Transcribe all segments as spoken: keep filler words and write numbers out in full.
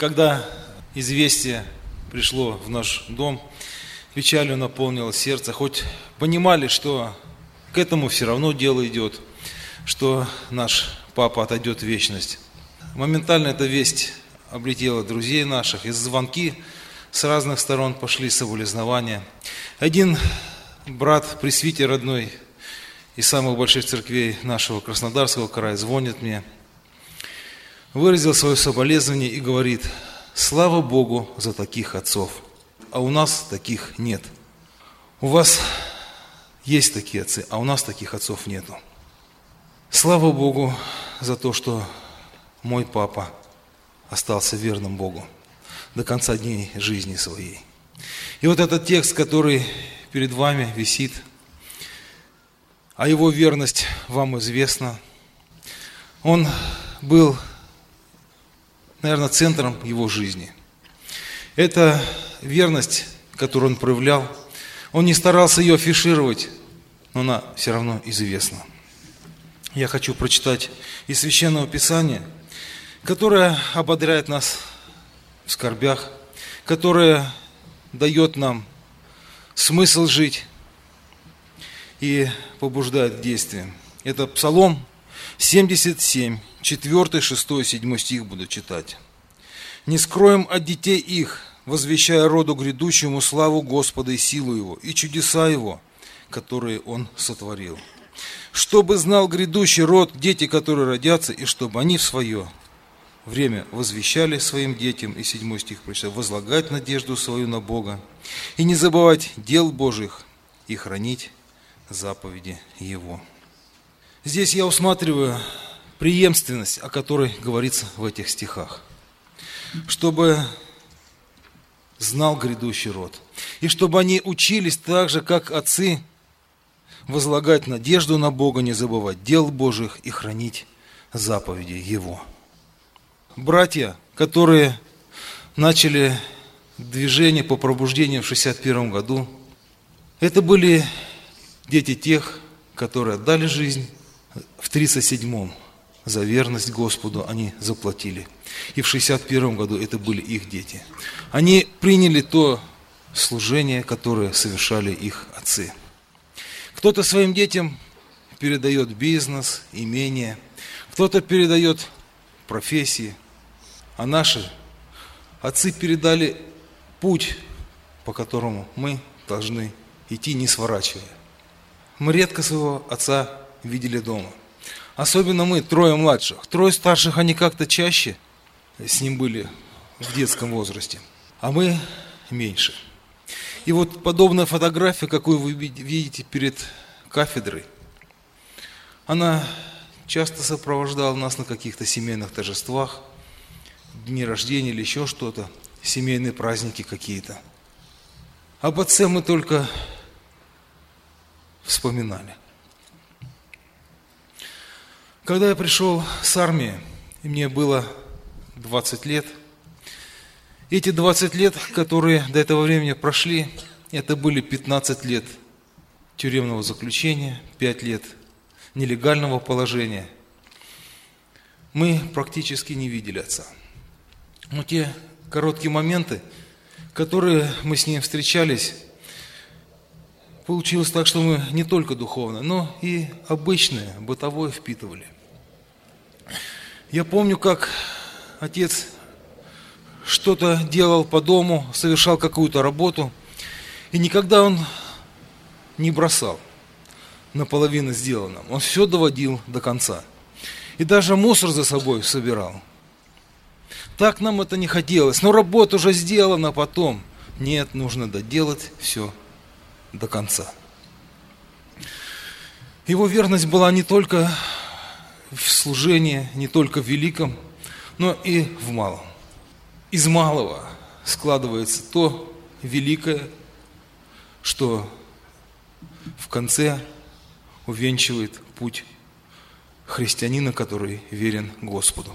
Когда известие пришло в наш дом, печалью наполнило сердце, хоть понимали, что к этому все равно дело идет, что наш папа отойдет в вечность. Моментально эта весть облетела друзей наших, и звонки с разных сторон пошли, соболезнования. Один брат, пресвитер родной из самых больших церквей нашего Краснодарского края, звонит мне, выразил свое соболезнование и говорит: слава Богу за таких отцов, а у нас таких нет. У вас есть такие отцы, а у нас таких отцов нету. Слава Богу за то, что мой папа остался верным Богу до конца дней жизни своей. И вот этот текст, который перед вами висит, а его верность вам известна, он был, наверное, центром его жизни. Это верность, которую он проявлял, он не старался ее афишировать, но она все равно известна. Я хочу прочитать из Священного Писания, которое ободряет нас в скорбях, которое дает нам смысл жить и побуждает к действиям. Это Псалом семьдесят семь, четыре, шесть, семь стих буду читать. «Не скроем от детей их, возвещая роду грядущему славу Господа и силу Его, и чудеса Его, которые Он сотворил. Чтобы знал грядущий род, дети, которые родятся, и чтобы они в свое время возвещали своим детям», и седьмой стих прочитал, «возлагать надежду свою на Бога, и не забывать дел Божьих, и хранить заповеди Его». Здесь я усматриваю преемственность, о которой говорится в этих стихах. Чтобы знал грядущий род, и чтобы они учились так же, как отцы, возлагать надежду на Бога, не забывать дел Божьих и хранить заповеди Его. Братья, которые начали движение по пробуждению в шестьдесят первом году, это были дети тех, которые отдали жизнь в тридцать седьмом. За верность Господу они заплатили. И в шестьдесят первом году это были их дети. Они приняли то служение, которое совершали их отцы. Кто-то своим детям передает бизнес, имение, кто-то передает профессии, а наши отцы передали путь, по которому мы должны идти, не сворачивая. Мы редко своего отца видели дома. Особенно мы, трое младших. Трое старших, они как-то чаще с ним были в детском возрасте, а мы меньше. И вот подобная фотография, какую вы видите перед кафедрой, она часто сопровождала нас на каких-то семейных торжествах, дни рождения или еще что-то, семейные праздники какие-то. Об отце мы только вспоминали. Когда я пришел с армии, и мне было двадцать лет, эти двадцать лет, которые до этого времени прошли, это были пятнадцать лет тюремного заключения, пять лет нелегального положения. Мы практически не видели отца. Но те короткие моменты, которые мы с ним встречались, получилось так, что мы не только духовно, но и обычное, бытовое впитывали. Я помню, как отец что-то делал по дому, совершал какую-то работу, и никогда он не бросал наполовину сделанным. Он все доводил до конца. И даже мусор за собой собирал. Так нам это не хотелось. Но работа уже сделана потом. Нет, нужно доделать все до конца. Его верность была не только в служении, не только в великом, но и в малом. Из малого складывается то великое, что в конце увенчивает путь христианина, который верен Господу.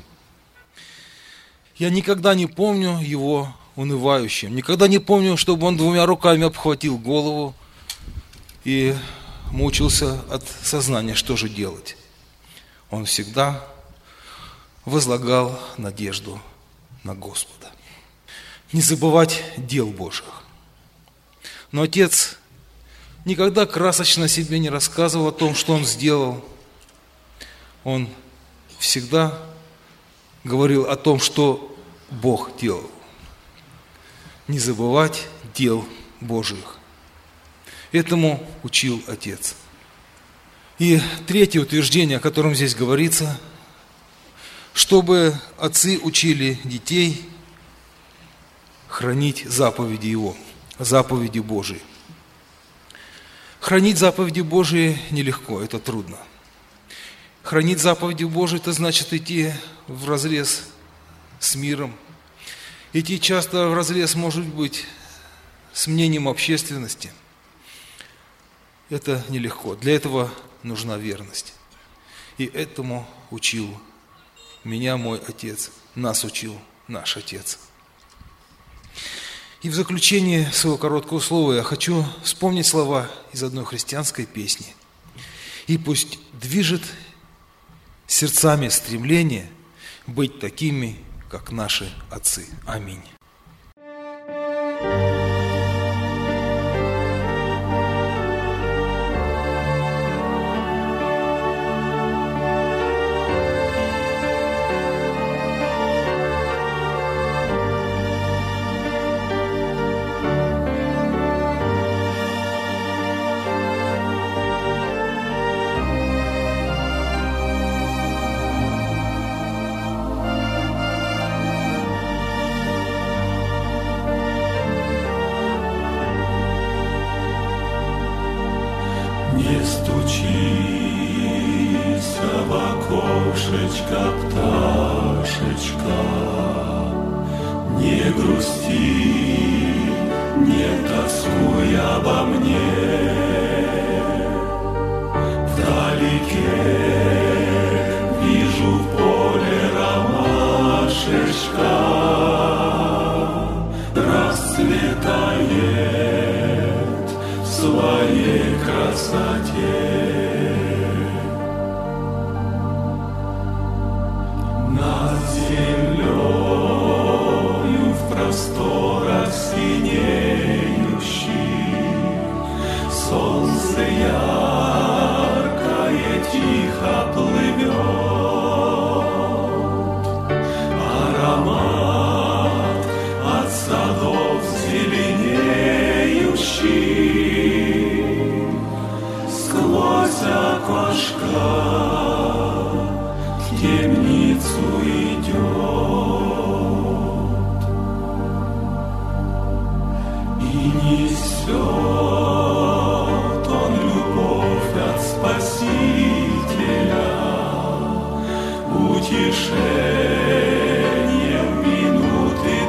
Я никогда не помню его унывающим, никогда не помню, чтобы он двумя руками обхватил голову и мучился от сознания, что же делать. Он всегда возлагал надежду на Господа. не забывать дел Божьих. Но отец никогда красочно себе не рассказывал о том, что он сделал. Он всегда говорил о том, что Бог делал. Не забывать дел Божьих. Этому учил отец. И третье утверждение, о котором здесь говорится, чтобы отцы учили детей хранить заповеди Его, заповеди Божии. Хранить заповеди Божии нелегко, это трудно. Хранить заповеди Божии – это значит идти вразрез с миром. Идти часто вразрез, может быть, с мнением общественности. Это нелегко. Для этого нужна верность. И этому учил меня мой отец, нас учил наш отец. И в заключение своего короткого слова я хочу вспомнить слова из одной христианской песни. «И пусть движет сердцами стремление быть такими, как наши отцы». Аминь. Не стучися в окошечко, пташечка, не грусти, не тоскуй обо мне. Вдалеке вижу в поле ромашечка, расцветает в своей красоте. Над землею в просторах синеющих солнце яркое тихо плывет. Аромат от садов зеленеющих сквозь окошко в темницу идет и несет он любовь от Спасителя, утешение в минуты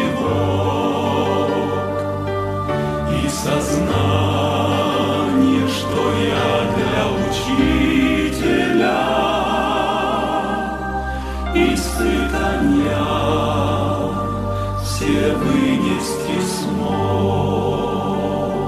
тревог и сознание, что я для учителя испытания все вынести смог.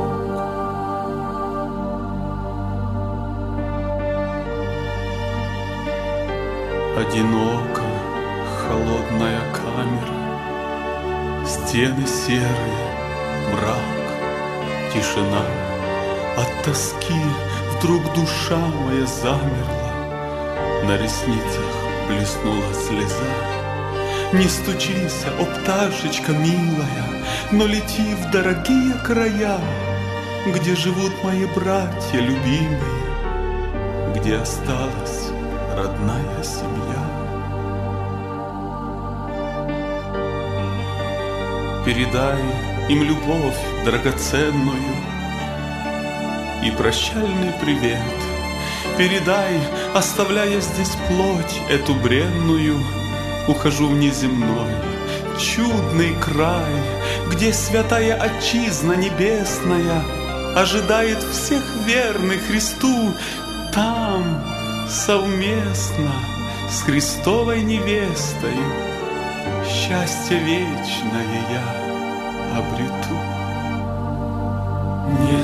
Одиноко, холодная камера, стены серые, мрак, тишина. От тоски вдруг душа моя замерла, на ресницах блеснула слеза. Не стучися, о пташечка милая, но лети в дорогие края, где живут мои братья любимые, где осталась родная семья. Передай им любовь драгоценную и прощальный привет. Передай, оставляя здесь плоть эту бренную, ухожу в неземной, чудный край, где святая Отчизна небесная ожидает всех верных Христу. Там совместно с Христовой невестой счастье вечное я обрету. Не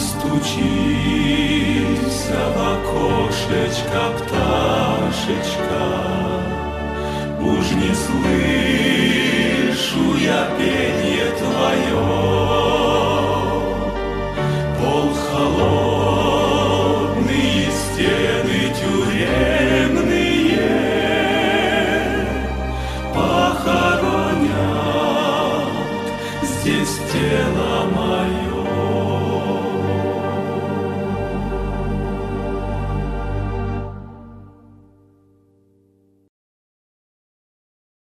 стучися в окошечко, пташечка, уж не слышу я пенье холодные стены тюремные похоронят здесь тело мое.